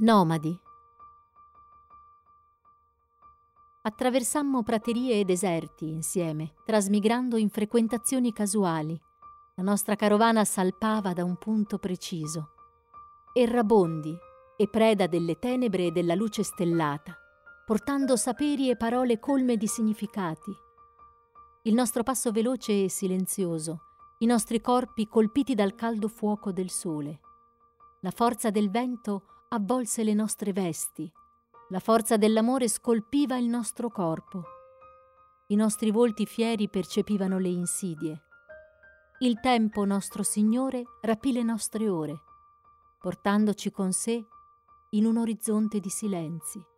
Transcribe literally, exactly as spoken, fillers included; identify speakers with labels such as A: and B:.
A: Nomadi. Attraversammo praterie e deserti insieme, trasmigrando in frequentazioni casuali. La nostra carovana salpava da un punto preciso. Errabondi e preda delle tenebre e della luce stellata, portando saperi e parole colme di significati. Il nostro passo veloce e silenzioso, i nostri corpi colpiti dal caldo fuoco del sole. La forza del vento avvolse le nostre vesti, la forza dell'amore scolpiva il nostro corpo. I nostri volti fieri percepivano le insidie. Il tempo, nostro Signore, rapì le nostre ore, portandoci con sé in un orizzonte di silenzi.